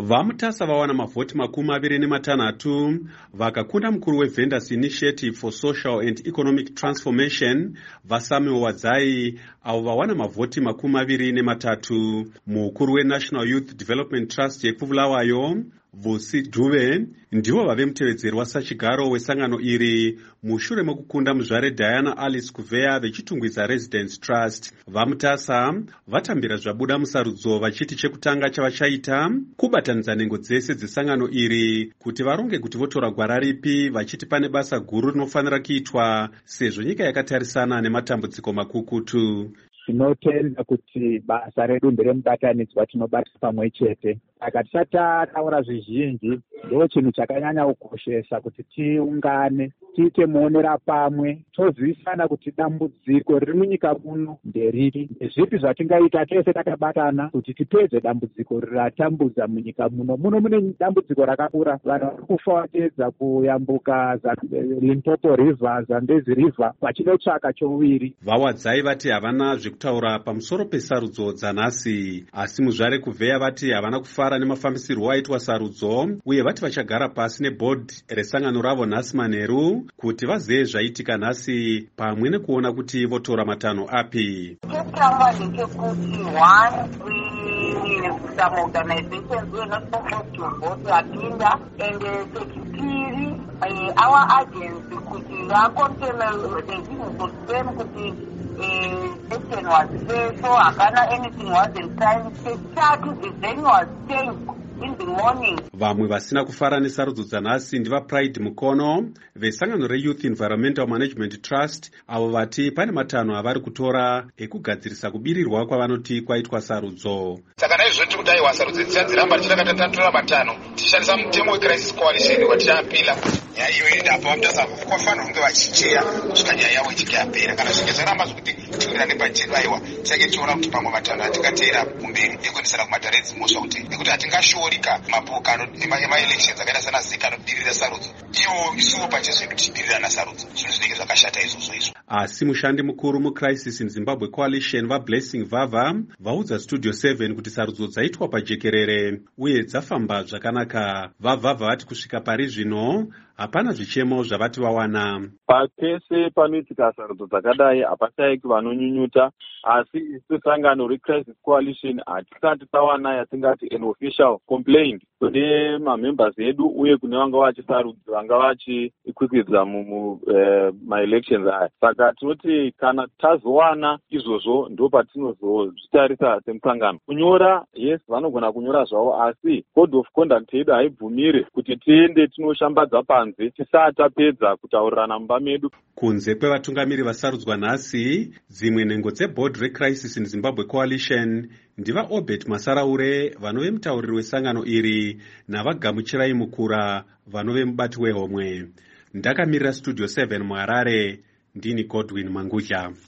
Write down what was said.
Vamutasa vawana mavhoti 26 vakakunda mukuru weVendors Initiative for Social and Economic Transformation Vasamuel Wadzai avo vawana mavhoti 23. Mukuru weNational Youth Development Trust yeKuvulawayo Vusi Dhuve ndivo vave mutevedzeri wasachigaro wesangano iri mushure mokukunda muzvare Diana Alice Kuveya vechitungwidza Residence Trust. Vamutasa vatambira zvabuda musarudzo vachiti chekutanga chavachaita kubatanidza nhengo dzese dzesangano iri kuti varonge kuti votora gwara ripi, vachiti pane basa guru rinofanira kuitwa sezvo nyika yakatarisana nematambudziko makukutu. Tinotenda kuti basa redu nderemubatanidzwa tinobata pamwe chete. Saka tisataura zvizhinji, ndo chinhu chakanyanya kukoshesa kuti tiungane, tiite muonera pamwe, tozivisana kuti dambudziko riri munyika muno nderiri, ndezvipi zvatingaita tese takabatana kuti tipedze dambudziko ratambudza munyika muno. Muno mune dambudziko rakakura, vanhu vari kufa vapedza kuyambuka Limpopo River, Zambezi River vachinotsvaka chouviri. Vawadzai vati havana zvekutaura pamusoro pesarudzo dzanhasi, asi muzvare Kuveya vati havana kufara nemafambisirwo aitwa sarudzo, uye vati vachagara pasi nebhodhi resangano ravo nhasi manheru kuti vazive zvaitika nhasi pamwe nekuona kuti votora matanho api. Some organizations were not supposed to vote Apinda, and secretary, our agents could control the things for them election was fair, so anything wasn't time. The venue was changed in the morning. Vamwe vasina kufara nesarudzo dzanhasi ndiva Pride Mukono vesangano reYouth Environmental Management Trust, avo vati pane matanho avari kutora ekugadzirisa kubirirwa kwavanoti kwaitwa sarudzo. Saka naizvoti kudai wasarudzo dziramba tichakatatora matanho tichishandisa mutemo weCrisis Coalition watichapila nyaya iyo ndapo vamutasa kwafanira kunge vachicheya kusvika nyaya yavo ichinge yapera. Kana zvinge zvaramba zvokuti tiwira nepajeri aiwa tichake tichiona kuti pamwe matanho atingateera kumberi ekuendesana kumataredzimwe kuti nekuti hatingashoorika mapoka emaelections akaita sana Zika anodirira sarudzo, iwo isuwo pachedu tichibirira nasarudzo, zvinhu zvinenge zvakashata izvozvo. Asi mushandi mukuru muCrisis in Zimbabwe Coalition vaBlessing Vava vaudza Studio 7 kuti sarudzo dzaitwa pajekerere uye dzafamba zvakanaka. Vavava vati kusvika pari zvino hapana zvichemo zvavati vawana. Pese panoitika sarudzo dzakadai hapashaiki vanonyunyuta, asi isu sangano reCrisis Coalition hatisati tawana yatingati an official complaint kune mamembers edu uye kune vanga vachisarudza vanga vachikwikwidzwa maelections aya. Saka tinoti kana tazowana izvozvo ndo patinozozvitarisa semusangano. Kunyora, yes, vanogona kunyora zvavo, asi code of conduct yedu haibvumire kuti tiende tinoshambadza panze tisati tapedza kutaurirana mumba medu. Kunze kwevatungamiri vasarudzwa nhasi, dzimwe nhengo dzebhodhi reCrisis in Zimbabwe Coalition ndiva Obert Masaraure vanove mutauriri wesangano iri navaGamuchirai Mukura vanove mubati wehomwe. Ndakamirira Studio 7 muHarare, ndini Godwin Mangudya.